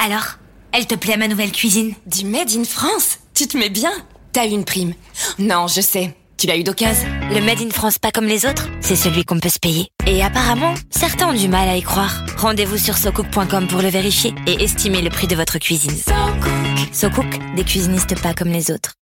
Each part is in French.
Alors, elle te plaît ma nouvelle cuisine? Du Made in France? Tu te mets bien? T'as eu une prime. Non, je sais. Tu l'as eu d'occasion. Le Made in France pas comme les autres, c'est celui qu'on peut se payer. Et apparemment, certains ont du mal à y croire. Rendez-vous sur socook.com pour le vérifier et estimer le prix de votre cuisine. SoCook, des cuisinistes pas comme les autres.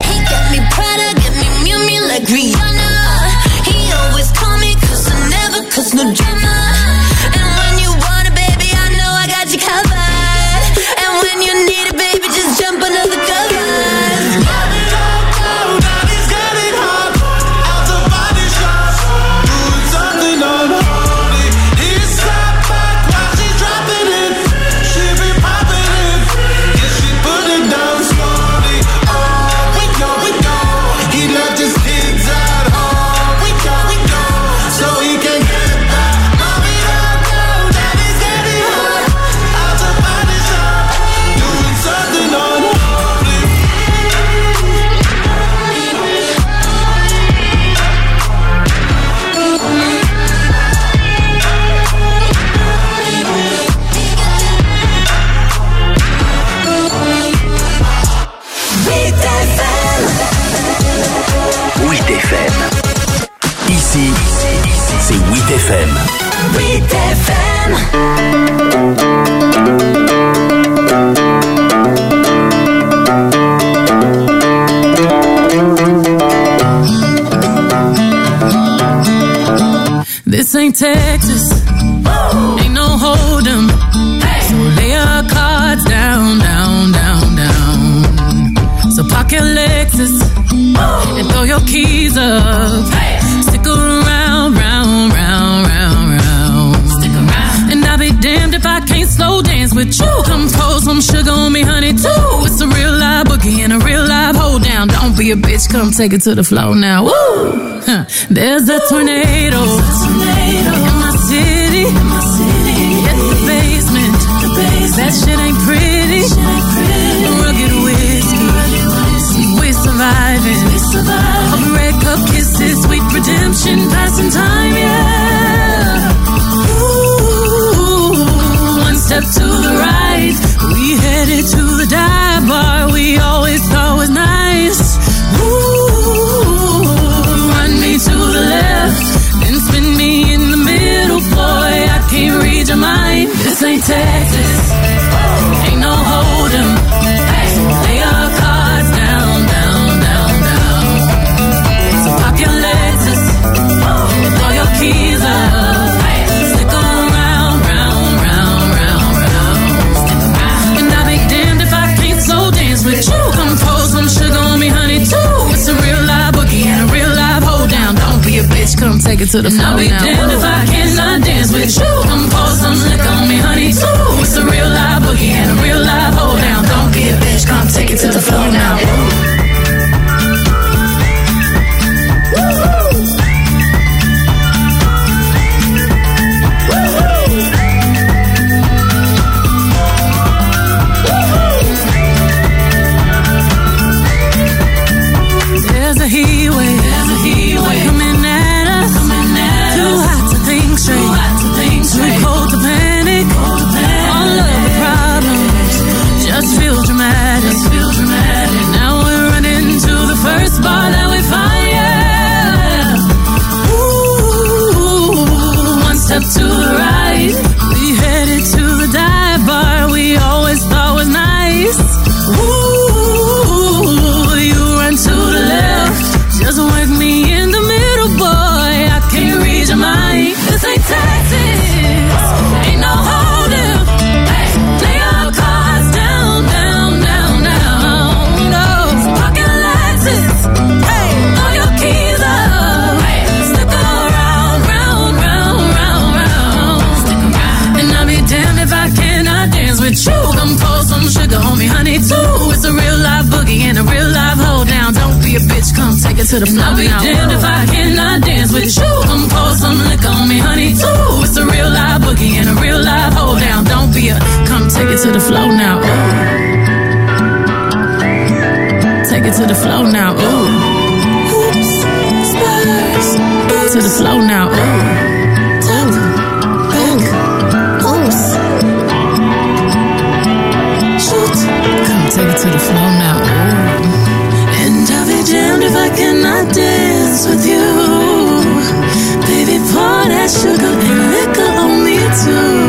Ici, c'est 8FM. 8FM. This ain't Texas, ain't no hold'em. So lay your cards down, down, down, down. So park your Lexus and throw your keys up. Stick around, round, round, round, round. Stick around. And I'll be damned if I can't slow dance with you. Come pour some sugar on me, honey, too. It's a real live boogie and a real live hold down. Don't be a bitch, come take it to the floor now. Woo! Huh. There's a tornado in my city. Hit the basement. That shit ain't pretty. Rugged whiskey. We're surviving. A red cup kisses, sweet redemption, passing time, yeah. Ooh, one step to the right, we headed to the dive bar we always thought was nice. Ooh, run me to the left, then spin me in the middle, boy, I can't read your mind. This ain't Texas, ain't no hold'em. Lay your cards down, down, down, down. So pop your Lexus, throw your keys up. Stick around, round, round, round, round. And I'll be damned if I can't slow dance with you. Come pour some sugar on me, honey, too. It's a real live boogie and a real live hold down. Don't be a bitch, come take it to the floor now. I'll be damned if I cannot dance with you. Come pour some liquor on me, honey, too. It's a real live boogie and a real live hold down. Don't be a bitch, come take it to the floor now. There's a heat wave coming at us. Too hot to think straight, too cold to panic. All of the problems just feel dramatic. Now we're running to the first bar that we find, yeah. Ooh, one step to the right, we headed to the dive bar we always thought was nice. Ooh, you run to the left, just work me in the middle, boy, I can't read your mind. This ain't Texas, ain't no hold'em. Lay your cards down, down, down, down. No, pocket Lexus, throw your keys up. Stick around, round, round, round, round. And I'll be damned if I cannot dance with you. Come pour some sugar on me, honey, too. It's a real live boogie and a real live hold down. Don't be a bitch, come take it to the floor. I'll be damned if I cannot dance with you. Come pour some liquor on me, honey, too. It's a real live boogie and a real live hold down. Don't be a, come take it to the floor now. Ooh. Take it to the floor now. Ooh. Oops, Spurs. To the floor now. Ooh. else with you. Baby, pour that sugar and liquor on me too.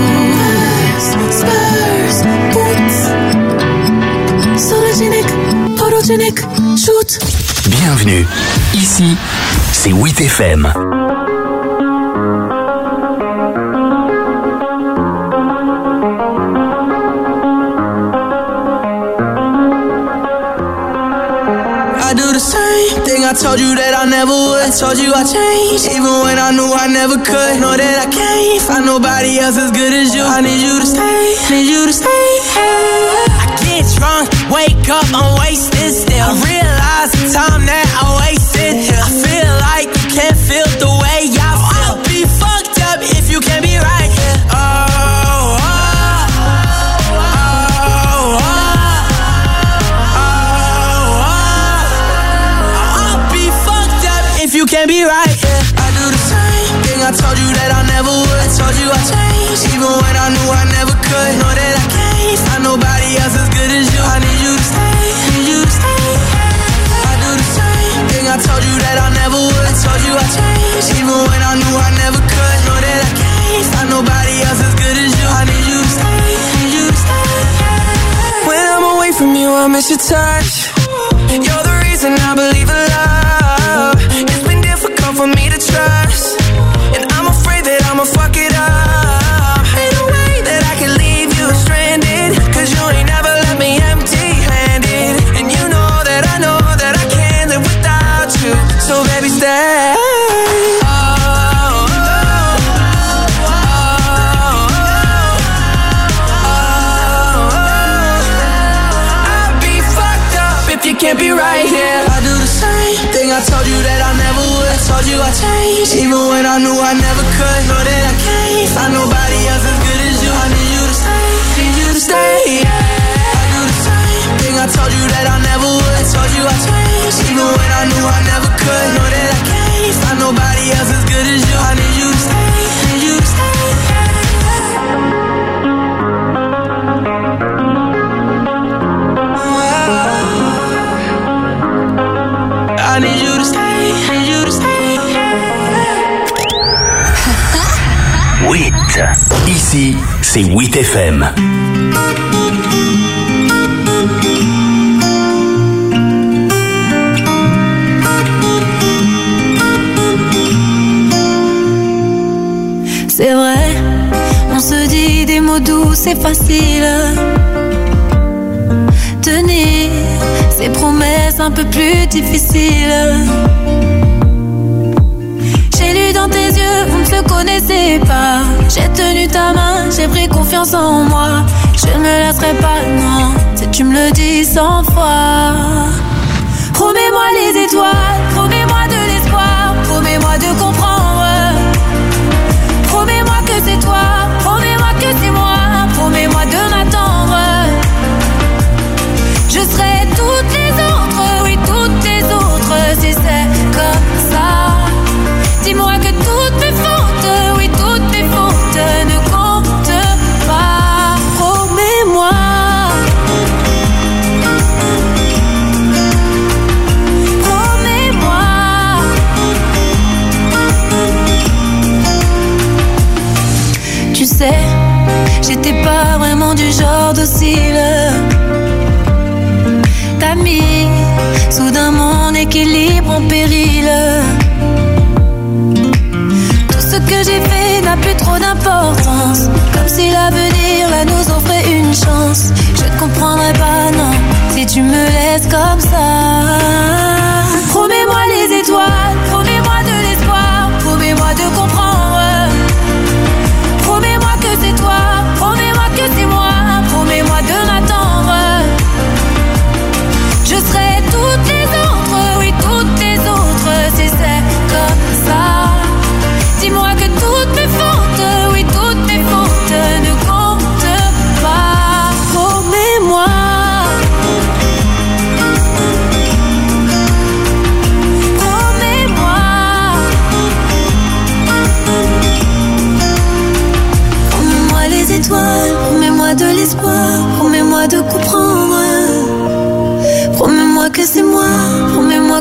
Spurs, boots, sologenic, photogenic, shoot. Bienvenue, ici, c'est 8FM. I told you that I never would. I told you I changed, even when I knew I never could. Know that I can't find nobody else as good as you. I need you to stay, need you to stay. I get drunk, wake up, I'm wasted still. I realize the time that I wasted here. I feel like you can't feel the way I feel. I'll be fucked up if you can't be right here. You can't be right, yeah. I do the same thing, I told you that I never would. I told you I changed, even when I knew I never could. Know that I can't find nobody else as good as you. I need you to stay, need you to stay. I do the same thing, I told you that I never would. I told you I changed, even when I knew I never could. Know that I can't find nobody else as good as you. I need you to stay, need you to stay. When I'm away from you, I miss your touch. You're the reason I believe in love. It's been difficult for me to trust, and I'm afraid that I'ma fuck it up. Ain't no way that I can leave you stranded, cause you ain't never left me empty-handed. And you know that I can't live without you. So baby, stay. You can't be right here. I do the same thing, I told you that I never would. I told you I changed, even when I knew I never could. Know that I can't find nobody else as good as you. I need you to stay, need you to stay, yeah. I do the same thing, I told you that I never would. I told you I changed, even when I knew I never could. Know that I can't find nobody else as good as you. I need you to stay, need you to stay. I need you to stay, need you to stay. 8. Ici, c'est 8FM. C'est vrai, on se dit des mots doux, c'est facile. Tenir ces promesses un peu plus difficiles. J'ai lu dans tes yeux, vous ne se connaissez pas. J'ai tenu ta main, j'ai pris confiance en moi. Je ne me lasserai pas, non, si tu me le dis 100 fois. Promets-moi les étoiles, promets-moi de l'espoir, promets-moi de comprendre. Promets-moi que c'est toi, promets-moi que c'est moi, promets-moi de m'attendre. Je serai toutes les autres, oui toutes les autres, si c'est comme ça. Dis-moi que toutes mes fautes, oui toutes mes fautes ne comptent pas. Promets-moi. Promets-moi. Tu sais, j'étais pas vraiment du genre docile. T'as mis soudain mon équilibre en péril. Tout ce que j'ai fait n'a plus trop d'importance, comme si l'avenir là nous offrait une chance. Je ne comprendrai pas, non, si tu me laisses comme ça. Promets-moi les étoiles, promets-moi de l'espoir, promets-moi de comprendre. Promets-moi que c'est toi, promets-moi que c'est moi, promets-moi de m'attendre. Je serai toutes les autres, oui toutes les autres, si c'est comme ça. Dis-moi que toutes mes fautes, oui toutes mes fautes ne comptent pas. Promets-moi.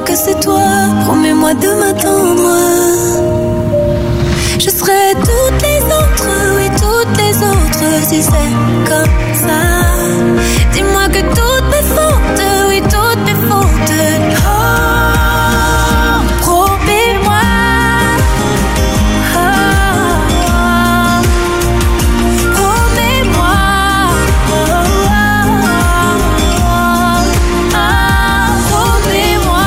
que c'est toi, promets-moi de m'attendre. Je serai toutes les autres, oui toutes les autres, si c'est comme ça. Dis-moi que toutes mes fautes, oui toutes mes fautes. Oh, promets-moi. Oh, promets-moi. Oh, promets-moi.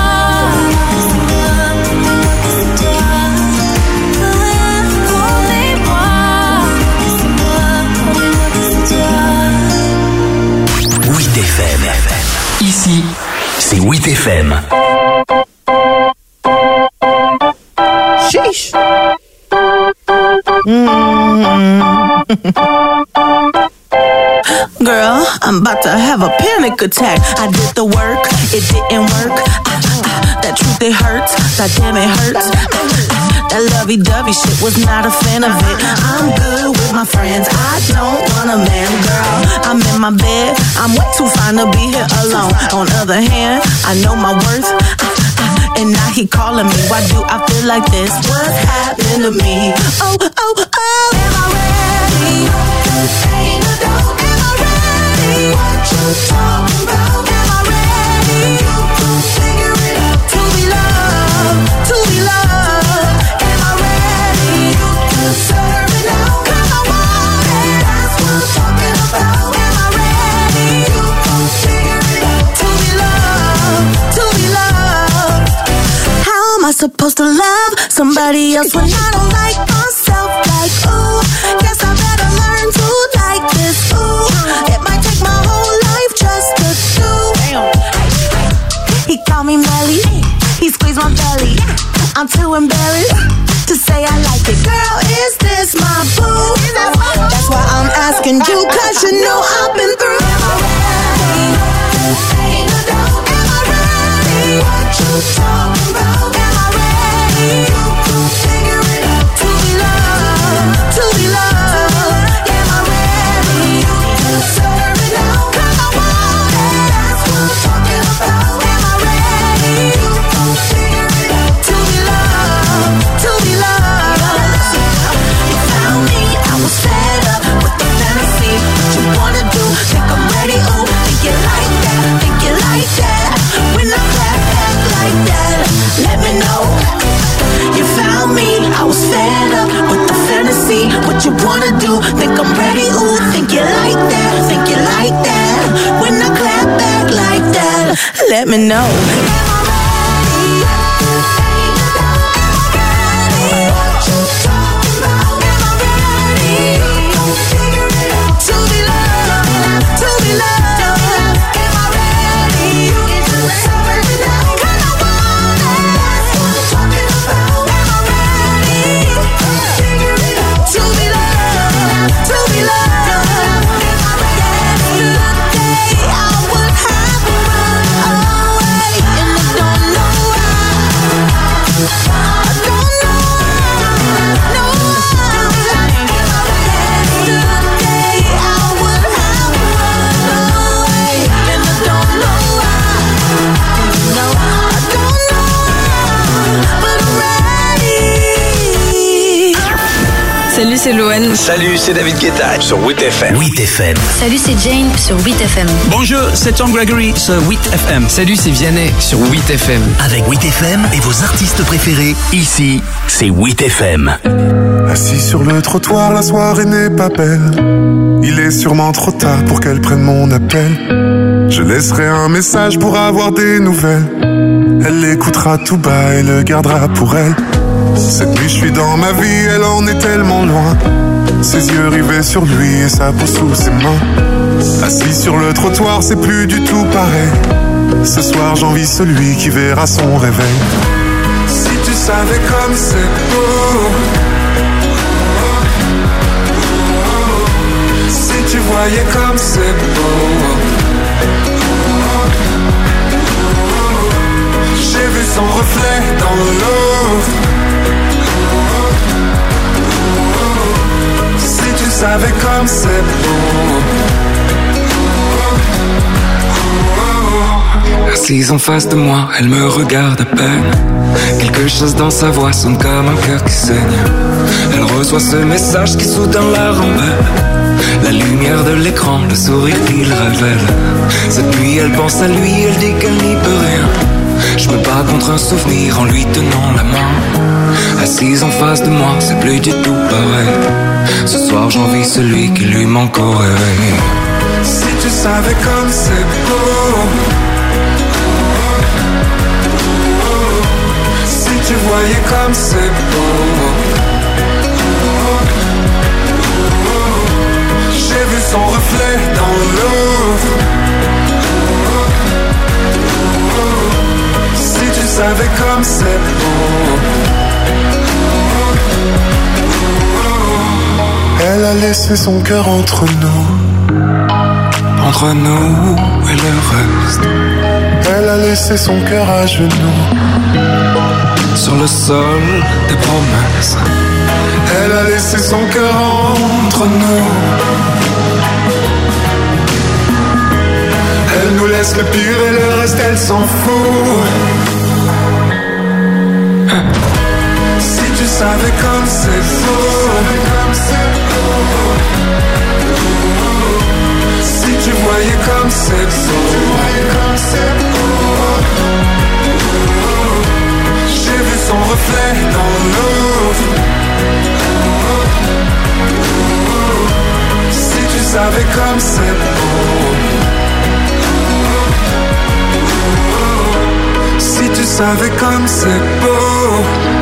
Ici, c'est 8FM. Sheesh. Girl, I'm about to have a panic attack. I did the work, it didn't work. That truth, it hurts. That damn, it hurts. That lovey-dovey shit, was not a fan of it. I'm good with my friends, I don't want a man, girl. I'm in my bed, I'm way too fine to be here alone. On the other hand, I know my worth. And now he calling me, why do I feel like this? What's happening to me? Oh, oh, oh. Am I ready? Ain't no doubt. Am I ready? What you talking about? Am I ready? You can figure it out. To be loved, to be loved. Am I ready? You can serve it out. 'Cause I want it. That's what I'm talking about. Am I ready? You can figure it out. To be loved, to be loved. How am I supposed to love somebody else when I don't like myself? Like, ooh, guess I better learn to like this. Ooh, it might take my whole life just to do. He called me Melly, he squeezed my belly. I'm too embarrassed to say I like it. Girl, is this my boo? That's why I'm asking you, 'cause you know I've been through. Am I ready? Ain't no doubt. Am I ready? What you talking about? Am I ready? You can figure it out. To be loved, to be loved. Am I ready? You can serve it out. 'Cause I want it. That's what I'm talking about. Am I ready? You can figure it out. To be loved, to be loved. You found me, I was fed up with the fantasy. What you wanna do? Think I'm ready? Ooh, think you like that? Think you like that? When I clap back like that, let me know. You found me, I was fed up with the fantasy. What you wanna do? Think I'm ready? Ooh, think you like that? Think you like that? When I clap back like that, let me know. Am I ready? Ain't no doubt. Am I ready? What you talking about? Am I ready? Don't figure it out. To be loved, to be loved. Am I ready? You can serve it out. 'Cause I want it. That's what I'm talking about. Am I ready? Figure it out. To be loved, to be loved. Am I ready? Yesterday I would have run away, and I don't know why. I don't know why. No. Yesterday I would have run away, and I don't know why. No, I don't know why, but I'm ready. Salut, c'est Loane. Salut, c'est David Guetta sur 8FM. 8FM. Salut, c'est Jane sur 8FM. Bonjour, c'est Tom Gregory sur 8FM. Salut, c'est Vianney sur 8FM. Avec 8FM et vos artistes préférés, ici, c'est 8FM. Assis sur le trottoir, la soirée n'est pas belle. Il est sûrement trop tard pour qu'elle prenne mon appel. Je laisserai un message pour avoir des nouvelles. Elle l'écoutera tout bas et le gardera pour elle. Cette nuit je suis dans ma vie, elle en est tellement loin. Ses yeux rivés sur lui et sa peau sous ses mains. Assis sur le trottoir, c'est plus du tout pareil. Ce soir j'envie celui qui verra son réveil. Si tu savais comme c'est beau. Si tu voyais comme c'est beau. J'ai vu son reflet dans l'eau. Si tu savais comme c'est beau. Assise en face de moi, elle me regarde à peine. Quelque chose dans sa voix sonne comme un cœur qui saigne. Elle reçoit ce message qui soudain la rembelle. La lumière de l'écran, le sourire qu'il révèle. Cette nuit elle pense à lui, elle dit qu'elle n'y peut rien. Je me bats contre un souvenir en lui tenant la main. Assise en face de moi, c'est plus du tout pareil. Ce soir j'envie celui qui lui manque au réveil. Si tu savais comme c'est beau, si tu voyais comme c'est beau. J'ai vu son reflet dans l'eau. Si tu savais comme c'est beau. Elle a laissé son cœur entre nous. Entre nous et le reste. Elle a laissé son cœur à genoux. Sur le sol des promesses. Elle a laissé son cœur entre nous. Elle nous laisse le pire et le reste elle s'en fout. Si tu savais comme c'est beau. Si tu voyais comme c'est beau. J'ai vu son reflet dans l'eau. Si tu savais comme c'est beau. Si tu savais comme c'est beau.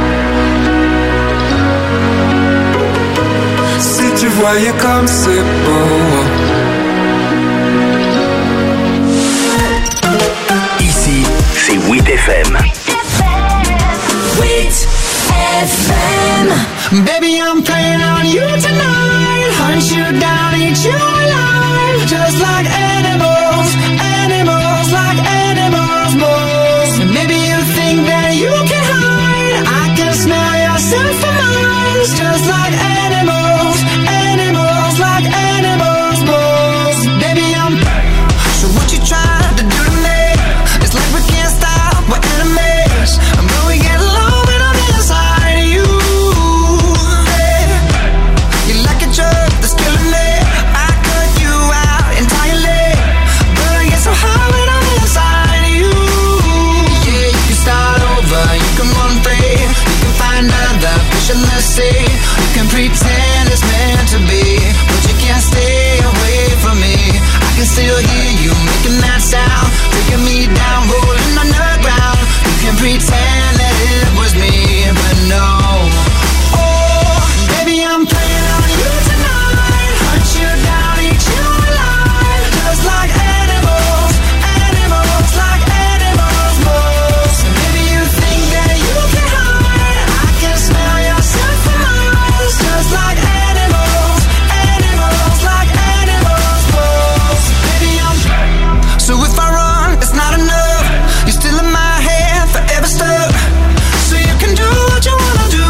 Si tu voyais comme c'est beau. Ici, c'est 8FM. 8FM. Baby, I'm playing on you tonight. Hunt you down, eat you alive. Just like animals, animals, like animals, moles. Maybe you think that you can hide. I can smell yourself for miles. Just like animals, animals, like animals, moles. Baby, I'm. So what you trying to do to me? It's like we can't stop, we're enemies. But we get along when I'm inside of you. You like a drug that's killing me. I cut you out entirely. But I get so high when I'm inside of you. Yeah, you can start over, you can run free. You can find other fish in the sea. You can pretend it's meant to be, but you can't stay away from me. I can still hear you making that sound, taking me down, rolling underground. You can pretend that it was me, but no. Oh, baby, I'm playing on you tonight. Hunt you down, eat you alive. Just like animals, animals, like animals, moles. Maybe you think that you can hide. I can smell yourself for miles. Just like animals, animals, like animals, moles. Baby, I'm. So if I run, it's not enough. You're still in my head, forever stuck. So you can do what you wanna do.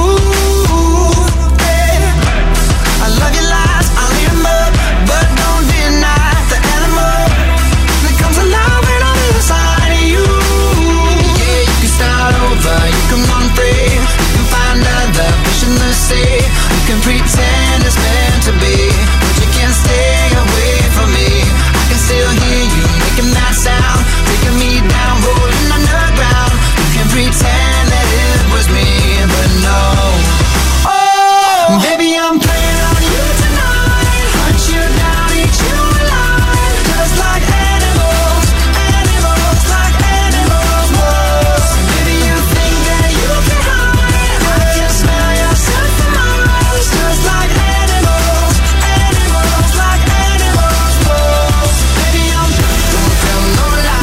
Yeah. I love your lies, I'll eat 'em up, but don't deny the animal that comes alive when I'm inside of you. Yeah, you can start over, you can run free, you can find other fish in the sea. You can pretend it's meant to be, but you can't stay away from me. I can still hear you making that sound, taking me down, rolling underground. You can pretend that it was me, but no. Oh, baby, I'm playing on you tonight. Hunt you down, eat you alive. Just like animals, animals, like animals, moles. Maybe you think that you can hide. I can smell yourself for miles. Just like animals, animals, like animals, moles. Baby, I'm. Don't tell no lie.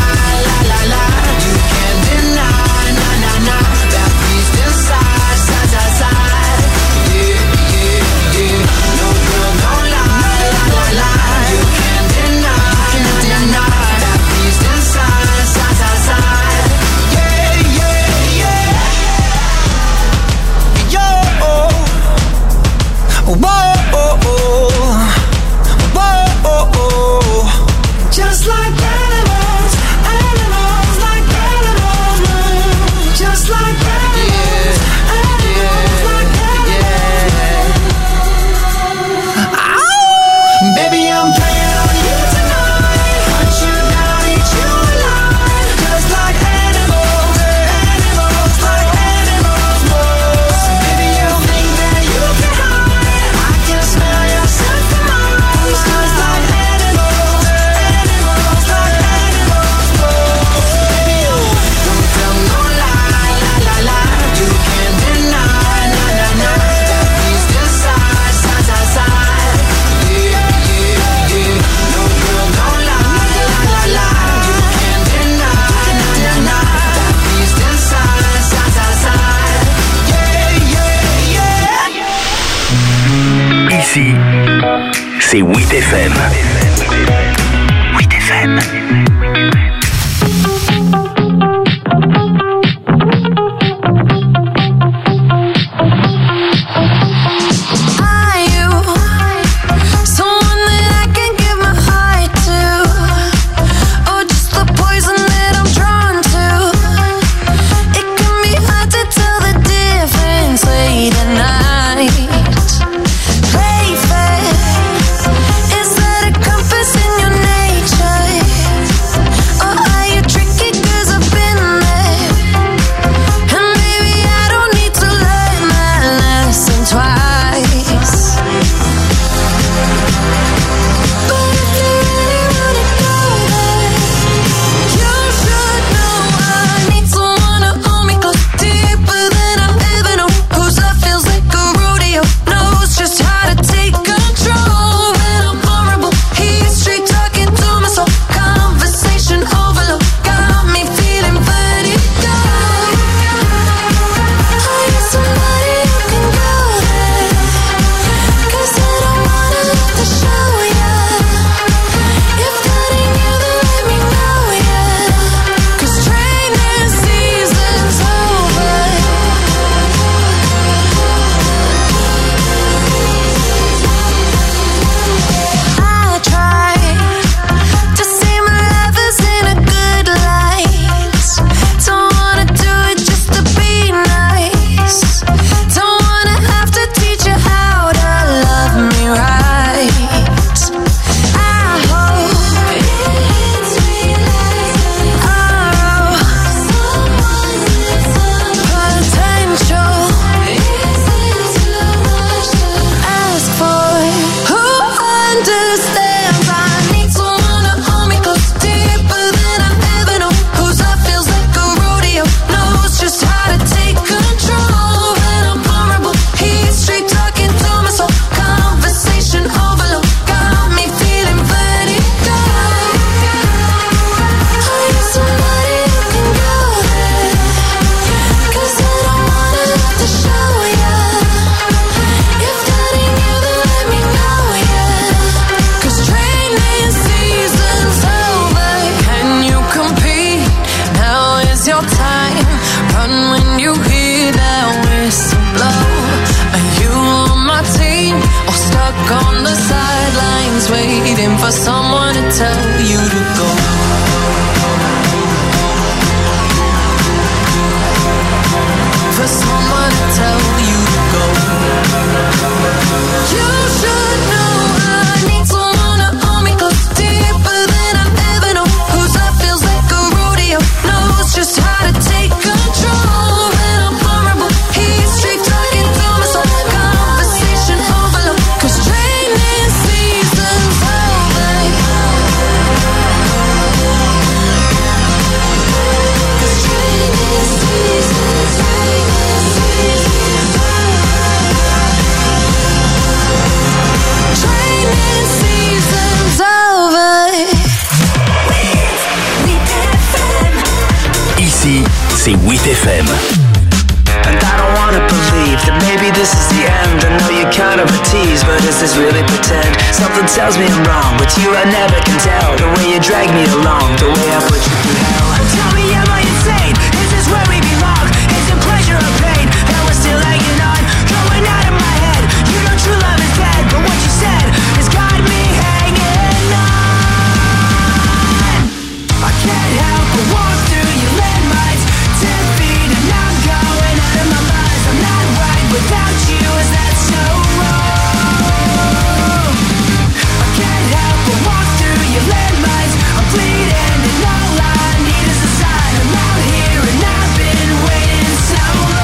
c'est 8FM. 8FM. C'est 8FM. And I don't wanna believe that maybe this is the end. I know you're kind of a tease, but is this really pretend? Something tells me I'm wrong, but you I never can tell. The way you drag me along, the way I put you through hell. Tell me, am I insane? Is this where we belong? Is it pleasure or pain? That we're still hanging on, going out of my head. You know true love is dead, but what you said has got me hanging on. I can't help but walk through your landmines. 10 feet and I'm going out of my mind. I'm not right without you, is that so wrong? I can't help but walk through your landmines. I'm bleeding and all I need is a sign. I'm out here and I've been waiting so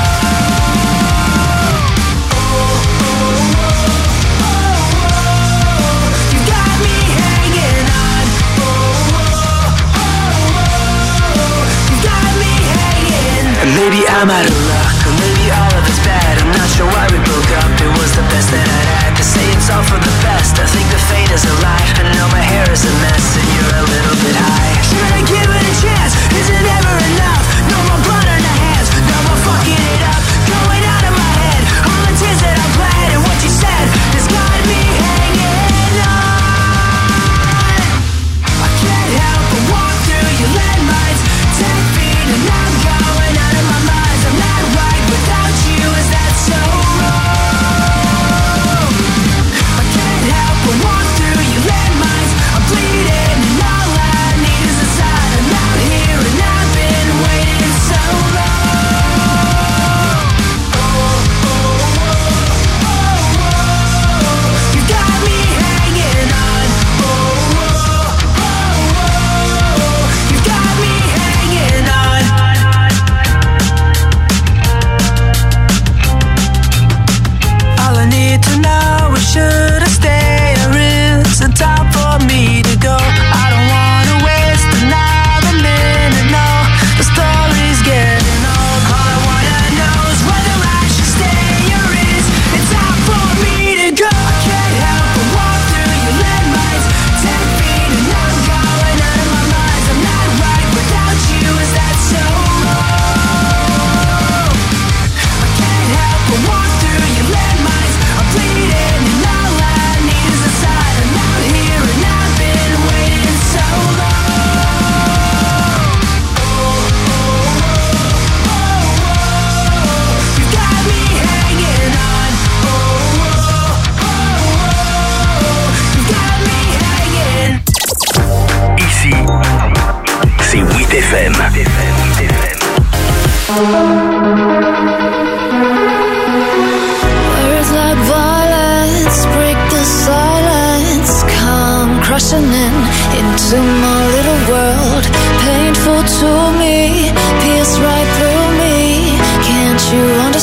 long. Oh, oh, oh, oh, oh. You got me hanging on. Oh, oh, oh, oh. You got me hanging. And maybe I'm out of luck, or maybe all of it's bad. I'm not sure why we broke up, it was the best that I'd had. To say it's all for the best, I think the fate is a lie. I know my hair is a mess and you're a little bit high. Should I give it a chance? Is it ever enough? No more blood on the hands, no more fucking it up. Going out of my head, all the tears that I bled. And what you said has got me hanging on.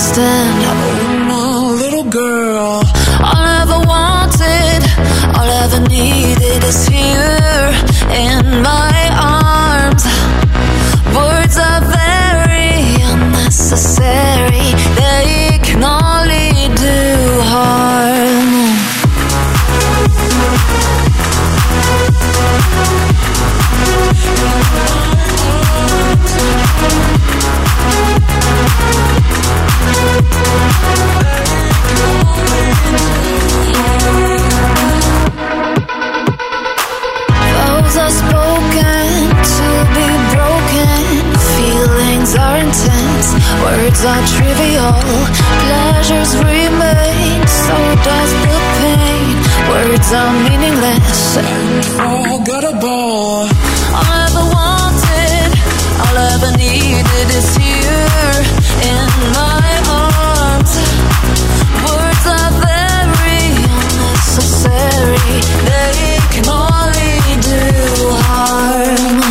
understand. Oh no, little girl. All I ever wanted, all I ever needed is here in my arms. Words are very unnecessary. They can only do harm. Vows are spoken to be broken. Feelings are intense, words are trivial. Pleasures remain, so does the pain. Words are meaningless and forgettable. All I ever wanted, all I ever needed is here in my arms. Words are very unnecessary. They can only do harm.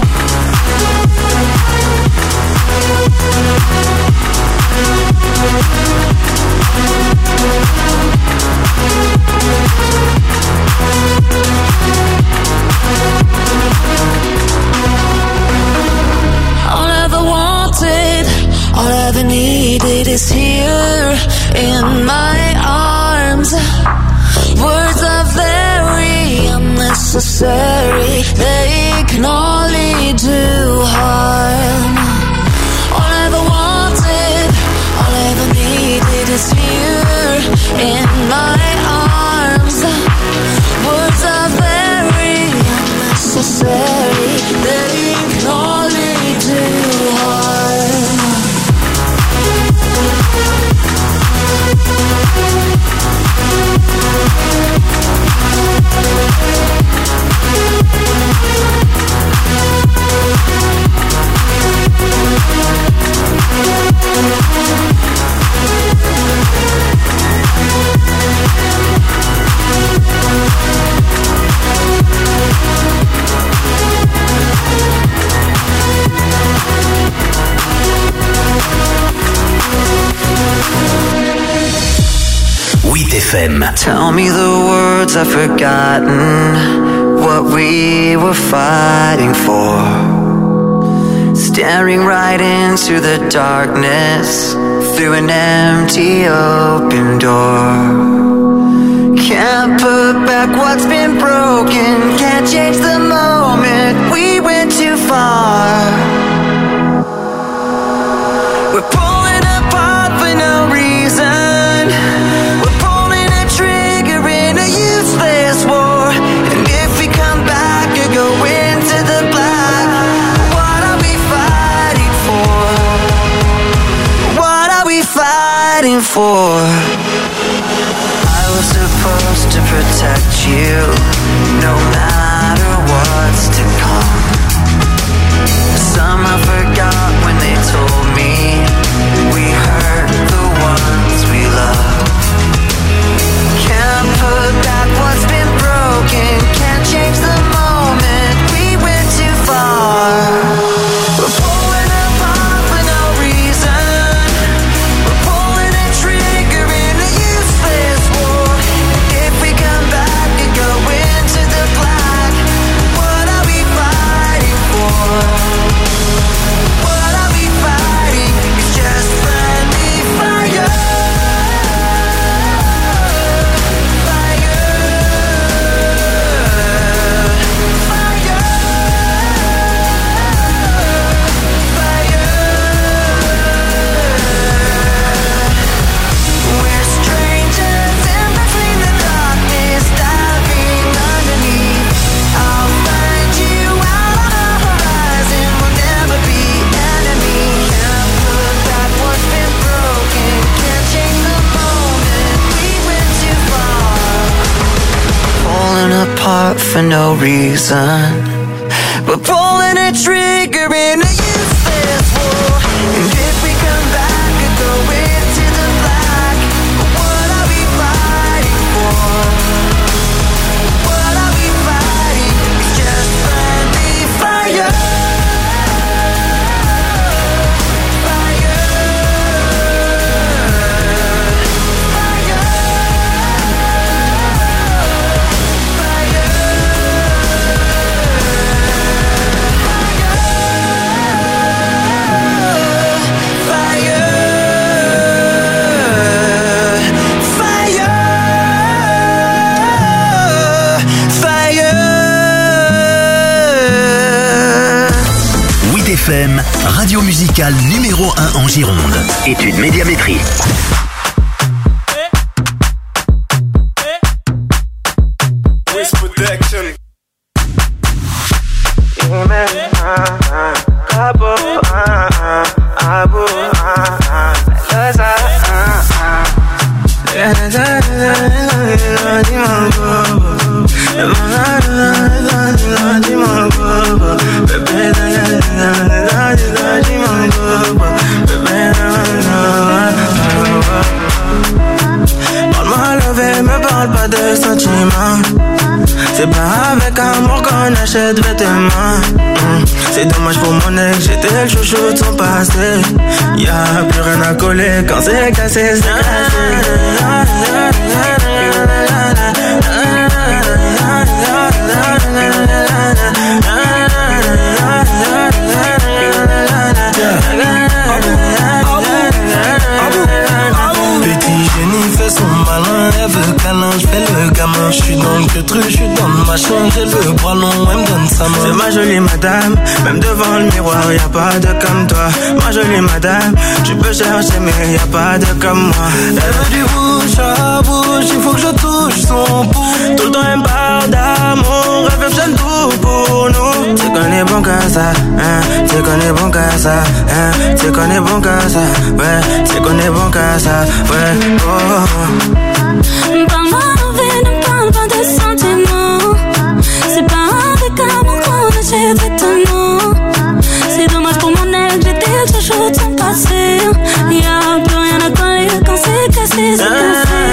All I ever wanted, all I ever needed is here in my arms. Words are very unnecessary. They can only do harm. All I ever wanted, all I ever needed is here in my arms. Words are very unnecessary. They can only do harm. FM. Tell me the words I've forgotten, what we were fighting for. Staring right into the darkness through an empty open door. Can't put back what's been broken, can't change the moment we went too far. We're pulling apart for no reason. We're pulling a trigger in a useless war. And if we come back or go into the black, what are we fighting for? What are we fighting for? I was supposed to protect you, no matter what's to come. Somehow forgot when they told me we hurt the ones we love. Can't put back what's been broken, can't change the moment we went too far. We're pulling apart for no reason. We're pulling a trigger in a useless war. If we come back and go into the black, what are we fighting for? What are we fighting? It's just friendly fire. We're strangers in between the darkness, diving underneath. I'll find you out on the horizon. We'll never be enemies. Can't put back what's been broken, can't change the moment we went too far. Pulling apart for no reason. We're pulling a trigger in a useless war. And if we come back and go into the black, what are we fighting for? What are we fighting? It's just friendly fire. Fire. 8FM, radio musicale numéro 1 en Gironde. Étude médiamétrie. Parle-moi levé, me parle pas de sentiments. C'est pas avec amour qu'on achète vêtements. C'est dommage pour mon ex, j'étais le chouchou de son passé. Y'a plus rien à coller quand c'est cassé, c'est Petit génie fait son malin, elle veut câlin, je fais le gamin. Je suis dans le truc, je suis dans le machin, j'ai le bras long, elle me donne sa main. C'est ma jolie madame, même devant le miroir, y'a pas de comme toi. Ma jolie madame, tu peux chercher mais y'a pas de comme moi. Elle veut du bouche à bouche, il faut que je touche son pouls. Tout le temps elle me parle d'amour, elle fait j'aime tout pour nous. C'est qu'on est bon qu'à ça, hein, c'est qu'on est bon qu'à ça, hein, c'est qu'on est bon qu'à ça, ouais, c'est qu'on est bon qu'à ça, ouais, oh. Parle-moi d'envie, ne parle pas de sentiments. C'est pas avec amour qu'on achète vêtements. C'est dommage pour mon ex, j'étais le chouchou de son passé. Y'a plus rien à coller quand c'est cassé, c'est cassé.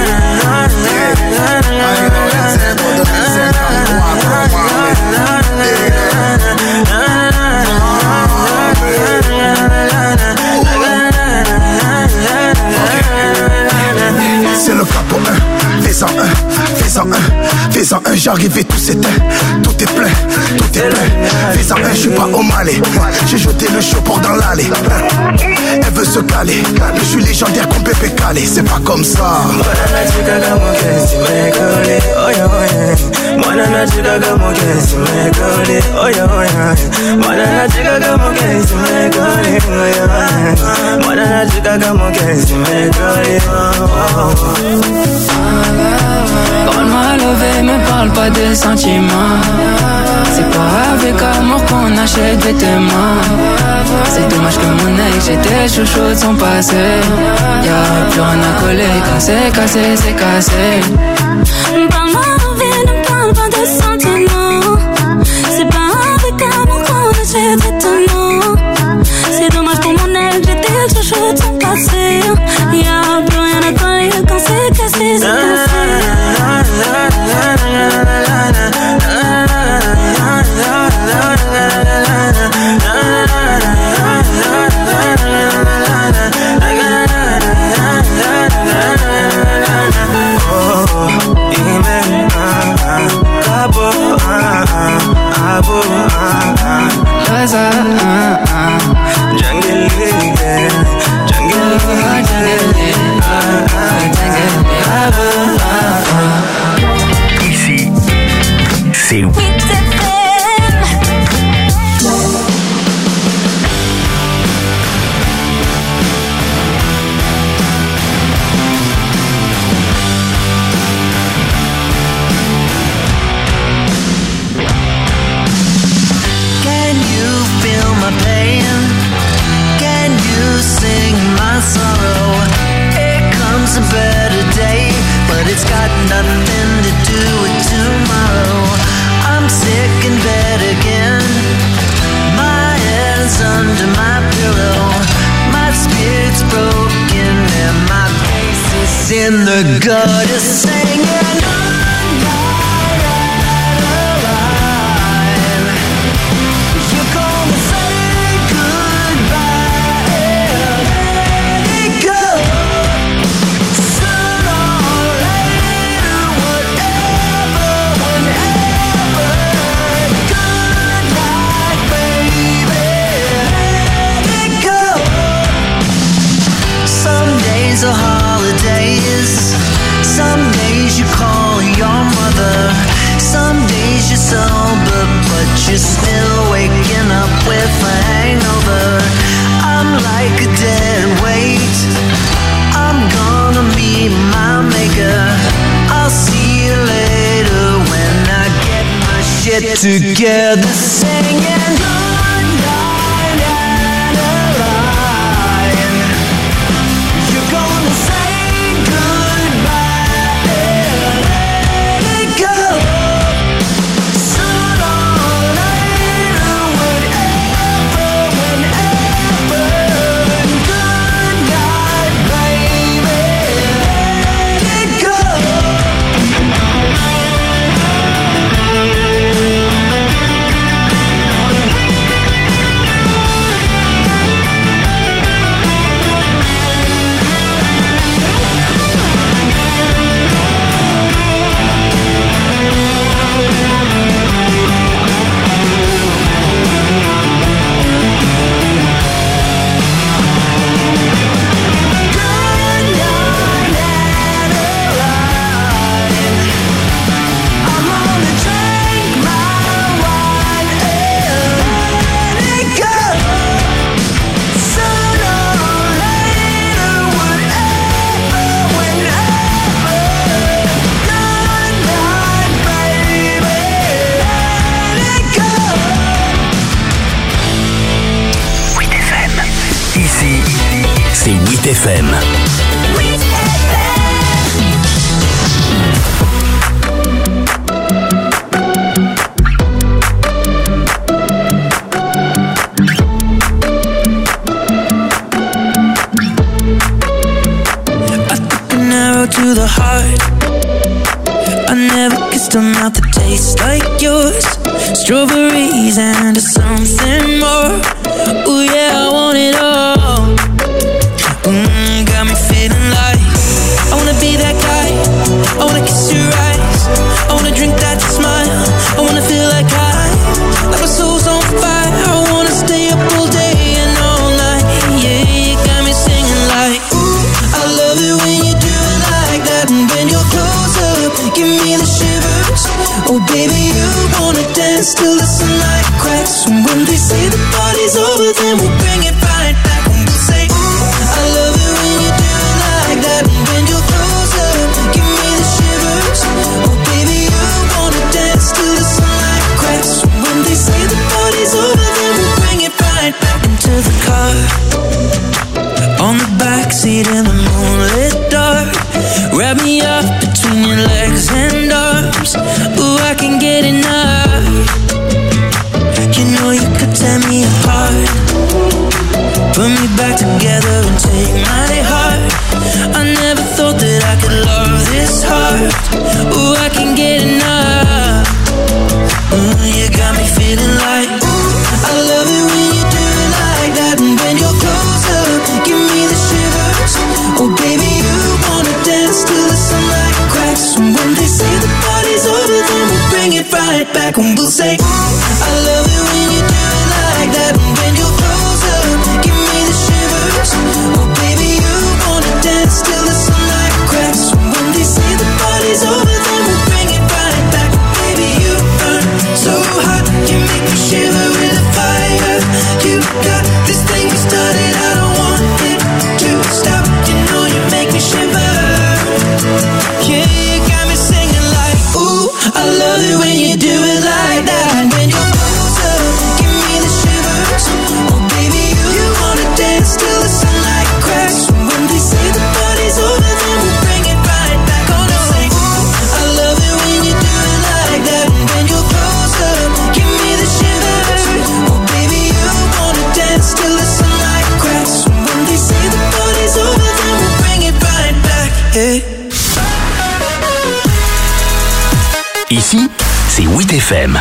C'est le capo 1, fais-en un, fais-en un, fais-en un, j'arrive et tout s'éteint. Tout est plein, fais-en un, je suis pas au Malais. J'ai jeté le chaud dans l'allée. Elle veut se caler, je suis légendaire comme Pépé Calé. C'est pas comme ça. Parle-moi levé, me parle pas de sentiments. C'est pas avec amour qu'on achète vêtements. C'est dommage que mon ex, j'étais chouchou de son passé. Y'a plus rien à coller quand c'est cassé, c'est cassé. Parle-moi d'envie, ne parle pas de sentiments. C'est pas avec amour qu'on achète vêtements. C'est dommage pour mon ex, j'étais le chouchou de son passé. Y'a plus rien à coller quand c'est cassé, c'est cassé. Ici, c'est Can you feel my pain? Can you sing my sorrow? Here comes a better day, but it's got nothing to do with tomorrow. I'm sick in bed again. My head's under my pillow. My spirit's broken and my face is in the gutter singing. Are holidays. Some days you like a dead weight. I'm gonna meet my maker. I'll see you later when I get my shit together, singing good night, Adeline. You're gonna say goodbye and let it go. Sooner or later, whenever. Good night, baby, let it go. C'est 8FM. To the heart, I never kissed a mouth that tastes like yours. Strawberries and something more. Ooh yeah, I want it all. Got me feeling like I wanna be that guy. I wanna kiss your eyes. I wanna drink that smile. I wanna feel like my soul's on fire. I wanna stay up all day and all night. Yeah, you got me singing like, ooh, I love it when you do it like that. And when you're close up, give me the shivers. Oh baby, you wanna dance till the sunlight cracks. And when they say the party's over, then we'll bring it right back. And we'll say, ooh, I love it when you do it like that. And when you're close up, give me the shivers. Oh baby, you wanna dance till the sunlight cracks. And when they say the party's over, then we'll bring it right back into the car. On the backseat in the moonlit dark. Wrap me up between your legs and arms. Ooh, I can get enough. You know you could tear me apart. Put me back together and take my heart. I never thought that I could love this hard. Ooh, I can get enough. Ooh, you got me feeling like, ooh, I love it when you do it like that. And when you're close up, give me the shivers. Oh baby, you wanna dance till the sunlight cracks. And when they say the party's over, then we'll bring it right back. And we'll say, ooh, I love it when you do it like that. And when you're close up, give me the shivers. Oh baby, you wanna dance till the sunlight cracks. And when they say the party's over, then we'll bring it right back. Baby, you burn so hot, you make me shiver with the fire. You got this thing you started, I don't want it to stop. You know you make me shiver. Yeah, you got me singing like, ooh, I love it when you do it like that. And when you're close up, give me the shivers. Oh baby, you wanna dance till the sunlight cracks. And when they say the party's over, then we'll bring it right back. Oh no, say, ooh, I love it when you do it like that. And when you're close up, give me the shivers. Oh baby, you wanna dance till the sunlight cracks. And when they say the party's over, then we'll bring it right back. Hey. Ici, c'est 8FM.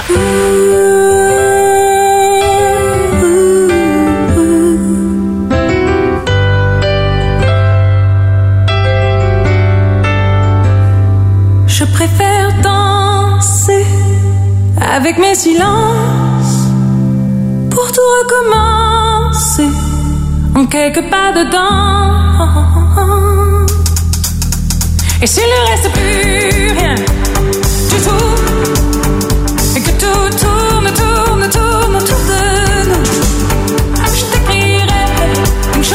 Je préfère danser avec mes silences pour tout recommencer en quelques pas dedans. Et s'il ne reste plus rien du tout, et que tout tourne autour de nous, je t'écrirai une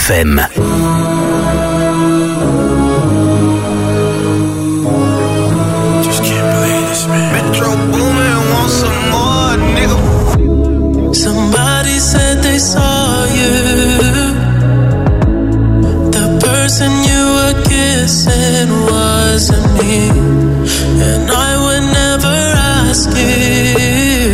FM. Just can't believe this, man. Metro Boomin want some more, nigga. Somebody said they saw you. The person you were kissing wasn't me, and I would never ask you.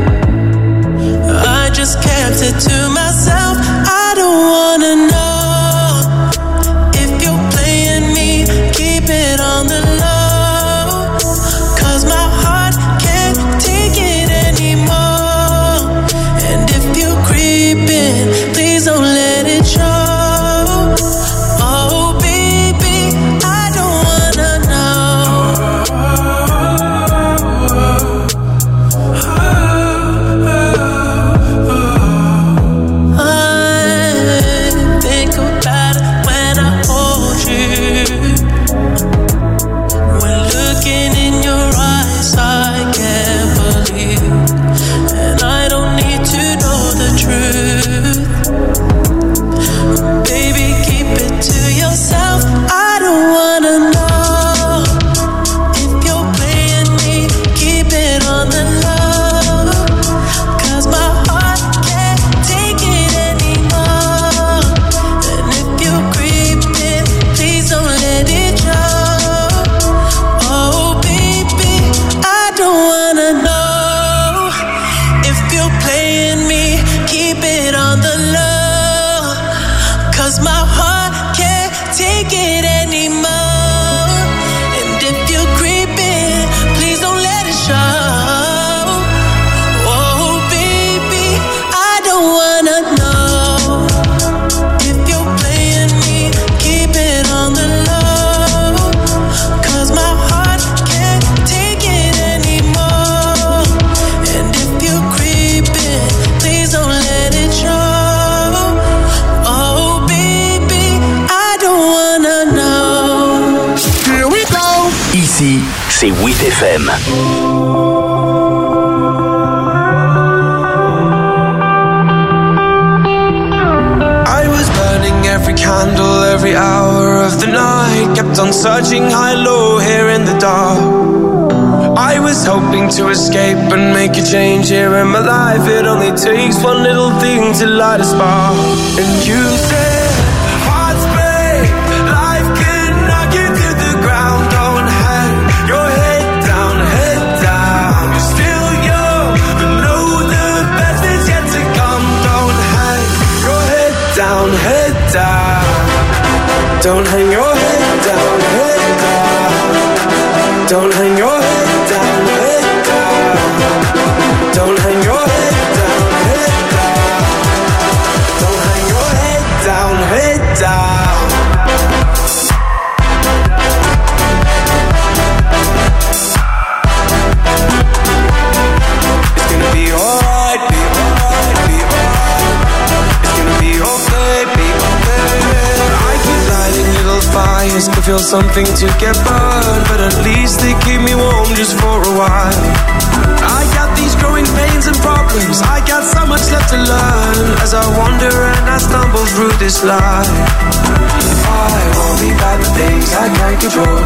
I just kept it to myself. I don't wanna know if you're playing me. Keep it on the low, 'cause my heart can't take it anymore. And if you're creeping, please don't let it show. Oh baby, I don't wanna know. I think about it when I hold you. When looking in your eyes, I can't believe. And I don't need to know the truth. Baby, keep it to yourself. I don't wanna know if you're playing me. Keep it on the low, 'cause my heart can't take it anymore. And if you're creeping, please don't let it show. Oh baby, I don't wanna know if you're playing me. Keep it on the low, 'cause my heart can't take it anymore. And if you're creeping, please don't let it show. Oh baby, I don't wanna know if you're playing me. Keep it on the low, 'cause my heart can't take it anymore. And if you're creeping, please don't let it show. Oh baby, I don't wanna know. Here we go. Ici, c'est 8FM. I was burning every candle, every hour of the night. Kept on searching high, low, here in the dark. I was hoping to escape and make a change here in my life. It only takes one little thing to light a spark. And you said, hearts break, life can knock you to the ground. Don't hang your head down, head down. You're still young, but know the best is yet to come. Don't hang your head down, head down. Don't hang your head down, head down. Don't hang your head down, head down. Don't hang your head down, head down. Don't hang your head down, head down. It's gonna be alright, be alright, be alright. It's gonna be okay, be okay. I keep lighting little fires to feel something to get burned, but at least they keep me warm just for a while. I got these growing pains and problems. I got so much left to learn as I wander and I stumble through this life. I worry about the things I can't control.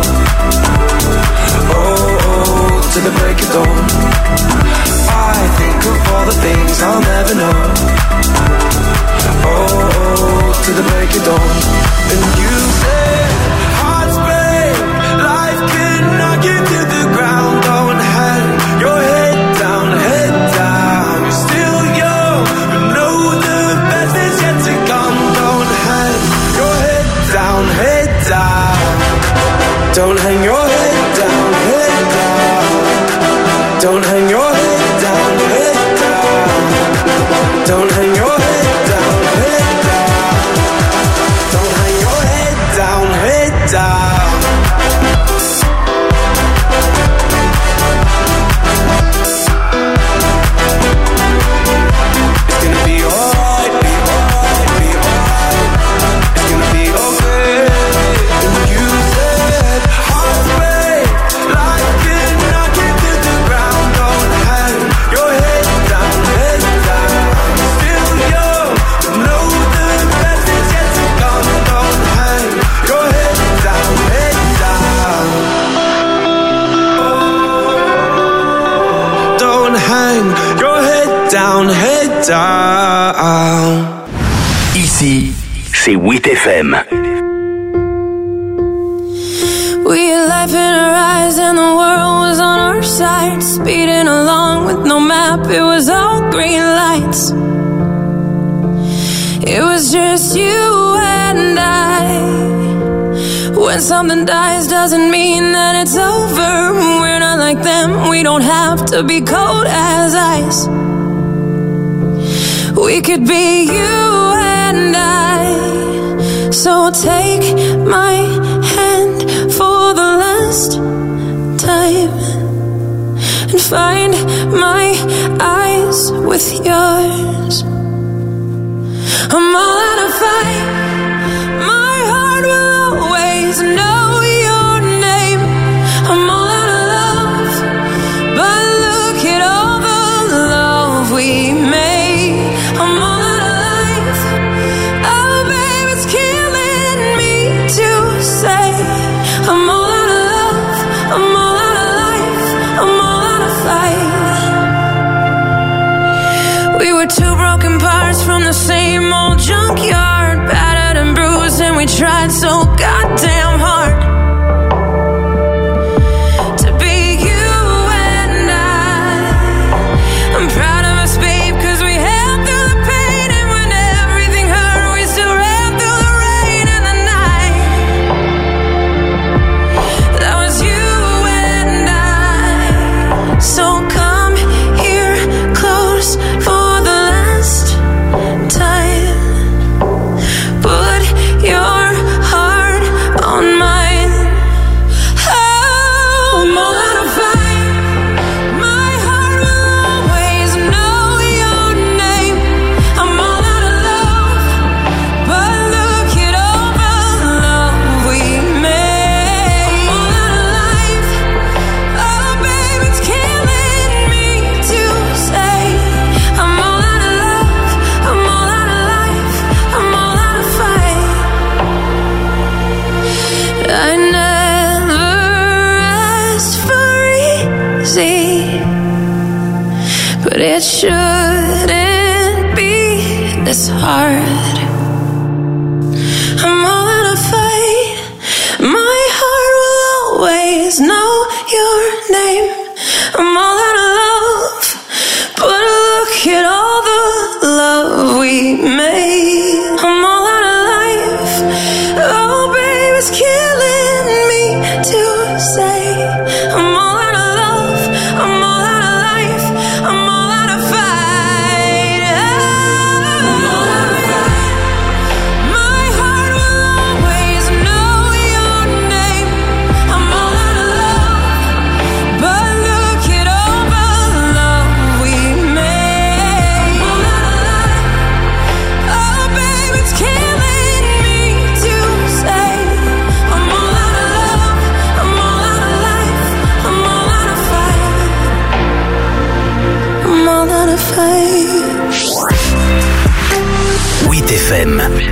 Oh, to the break of dawn. I think of all the things I'll never know. Oh, to the break of dawn. And you said, hearts break, life can knock you to the ground. Don't hang your head down, head down. You're still young, but know the best is yet to come. Don't hang your head down, head down. Don't hang your head down, head down. Don't hang your head down, head down. Don't hang your head down, head down. Don't hang your head down, head down. It's gonna be alright, be alright, be alright. It's gonna be okay. And you said, hearts break, life can knock you to the ground. Don't hang your head down, head down. Still young, know the best is yet to come. down. Ici, c'est 8FM. We had life in our eyes and the world was on our side. Speeding along with no map, it was all green lights. It was just you and I. When something dies doesn't mean that it's over. We're not like them, we don't have to be cold as ice. We could be you and I. So take my hand for the last time and find my eyes with yours. I'm all out of fight. My heart will always know your name. I'm all out of love, but look at all the love we made. I'm all out of life. Oh, babe, it's killing me to say. I'm all out of love. I'm all out of life. I'm all out of fight. We were two broken parts from the same old junkyard, battered and bruised, and we tried so goddamn hard to be you and I. I'm proud of us, babe, 'cause we held through the pain, and when everything hurt, we still ran through the rain and the night. That was you and I. So come here close for the last time. Put your heart on mine. Oh, I'm all out of fight. My heart will always know your name. I'm all out of love, but look at all the love we made. I'm all out of life. Oh, babe, it's killing me to say. I'm all out of love. I'm all out of life. I'm all out of fight. I never asked for easy, but it shouldn't be this hard. I'm all out of fight. My heart will always know your name. I'm all out of love, but look at all the love we made. I'm all out of life. Oh, babe, it's killing me to say. I'm all out of love. I'm all out of life. I'm all out of fight. I'm all out of fight. My heart will always know your name. I'm all out of love, but look at all the love we made. I'm all out of life. Oh, babe, it's killing me to say. I'm all out of love. I'm all out of life. I'm all out of fight. I'm all out of fight. 8FM.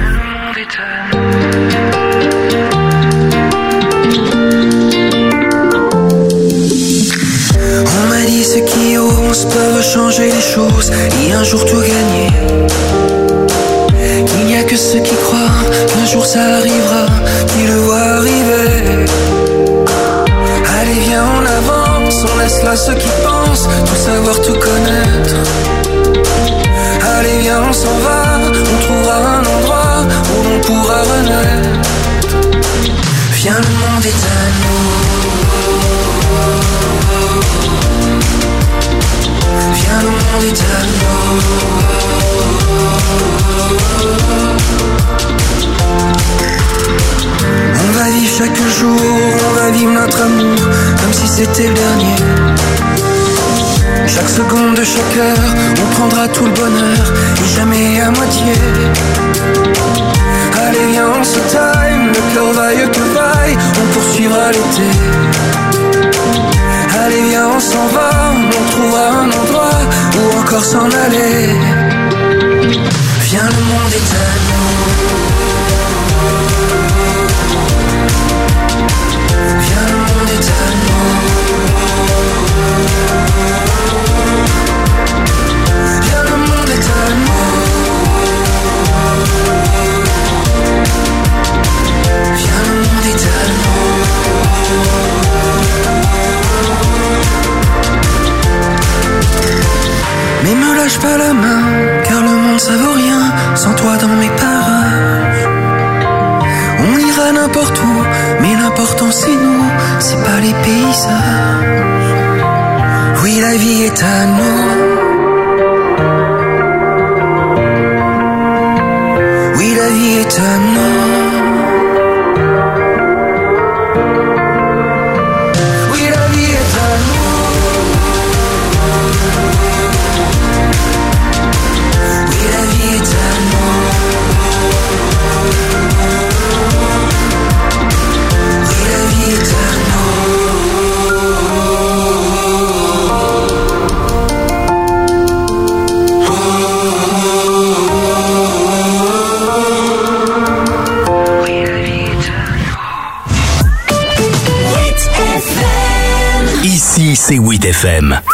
On m'a dit ceux qui osent peuvent changer les choses et un jour tout gagner. Qu'il n'y a que ceux qui croient qu'un jour ça arrivera, qui le voient arriver. Allez, viens, on avance, on laisse là ceux qui pensent tout savoir, tout connaître. Allez, viens, on s'en va, on trouvera un endroit où l'on pourra renaître. Viens, le monde est à nous. Viens, le monde est à nous. On va vivre chaque jour, on va vivre notre amour comme si c'était le dernier. Chaque seconde de chaque heure, on prendra tout le bonheur et jamais à moitié. Allez, viens, on se time, le cœur vaille que vaille, on poursuivra l'été. Allez, viens, on s'en va, on trouvera un endroit où encore s'en aller. Viens, le monde est à nous. Viens, le monde est à nous. Viens, le monde est à nous. lâche pas la main, car le monde ça vaut rien sans toi dans mes parages. On ira n'importe où, mais l'important c'est nous, c'est pas les paysages. Oui, la vie est à nous. Oui, la vie est à nous. Oui, la vie est à nous. Oui, la vie est à nous. Oui, la vie est à Ici, c'est 8FM.